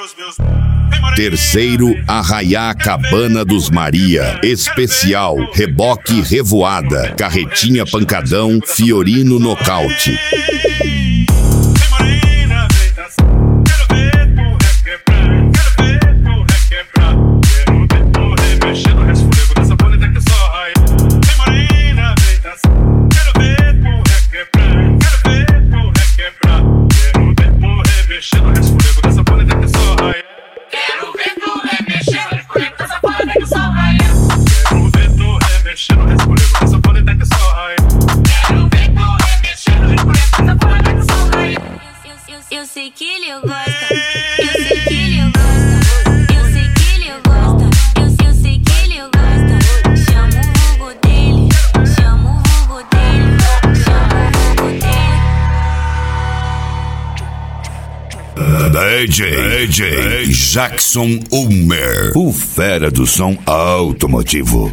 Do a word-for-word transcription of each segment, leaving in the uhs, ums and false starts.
Terceiro, Arraiá Cabana dos Maria. Especial, reboque revoada. Carretinha pancadão, Fiorino nocaute. Eu sei que ele gosta, eu sei que ele gosta, eu sei que ele gosta, eu, eu sei que ele gosta. Chama o vulgo dele, chama o vulgo dele, chama o vulgo dele. D J, D J Jackson Ulmer, o fera do som automotivo.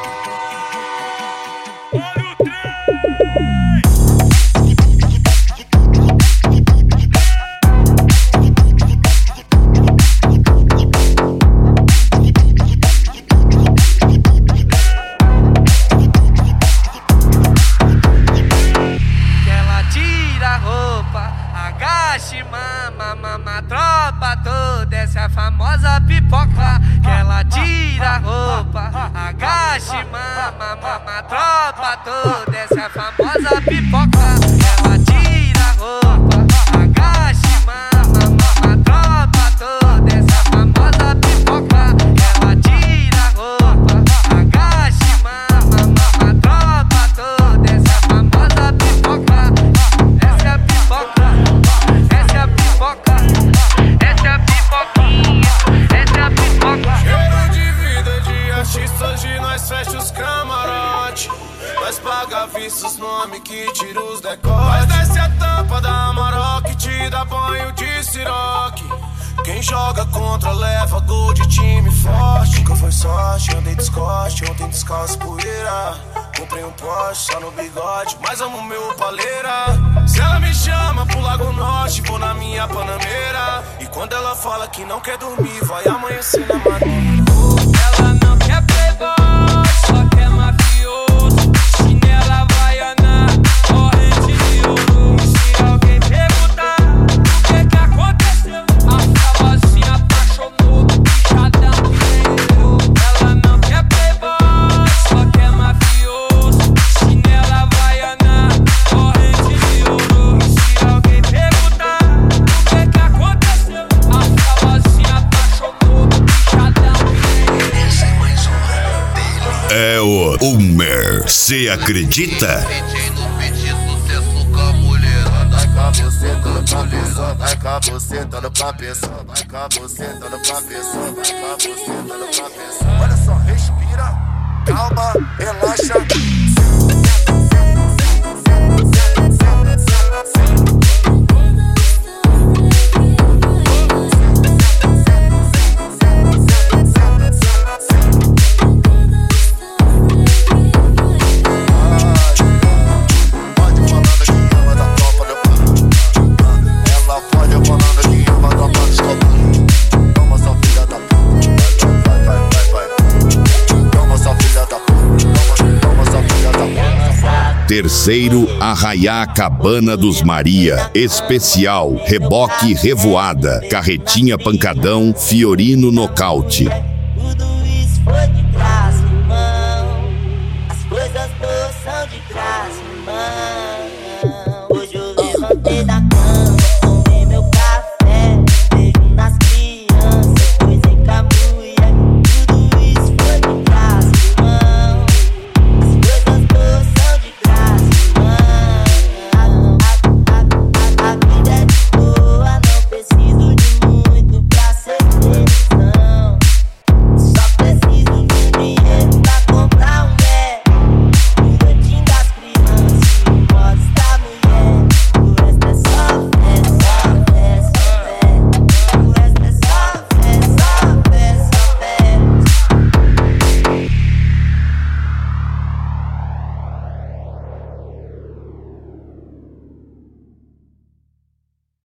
Mama, mama, tropa toda, essa é a famosa pipoca. Que ela tira a roupa, agache, mama, mama, tropa toda, essa é a famosa pipoca. Ela tira a roupa, agache, mama, mama, tropa toda, essa é a famosa pipoca. Ela tira a roupa, agache, mama, mama, tropa toda, essa é a famosa pipoca. Essa é a pipoca. Essa é a pipoca, essa é a pipoquinha, essa é a pipoca. Cheiro de vida de artista, hoje nós fecha os camarote. Nós paga vista os nomes que tira os decotes. Nós desce a tampa da Maroc, te dá banho de siroque. Quem joga contra leva gol de time forte. Nunca foi sorte, andei descoste, ontem descalço poeira. Comprei um Porsche só no bigode, mas amo meu paleira. Se ela me chama pro Lago Norte, vou na minha Panameira. E quando ela fala que não quer dormir, vai amanhecer na maneira. Ela não quer playboy, só quer mafioso. Chinela havaiana, corrente de ouro. E se alguém perguntar o que que aconteceu, a famosinha apaixonou, bichadão que nem eu. Ela não quer playboy, só quer mafioso. Chinela havaiana, corrente de ouro. E se alguém perguntar o que que aconteceu, a famosinha apaixonou, bichadão que nem eu. Esse é mais um dele. É o Ulmer, cê acredita? Vai com a buceta pra pessoa, vai com a buceta pra pessoa, vai com a buceta pra pessoa. Olha só, respira, calma, relaxa. Terceiro, Arraiá Cabana dos Maria. Especial, reboque revoada. Carretinha pancadão, Fiorino nocaute. Tudo isso foi de graça, irmão. As coisas boas são de graça, irmão. Hoje eu levantei da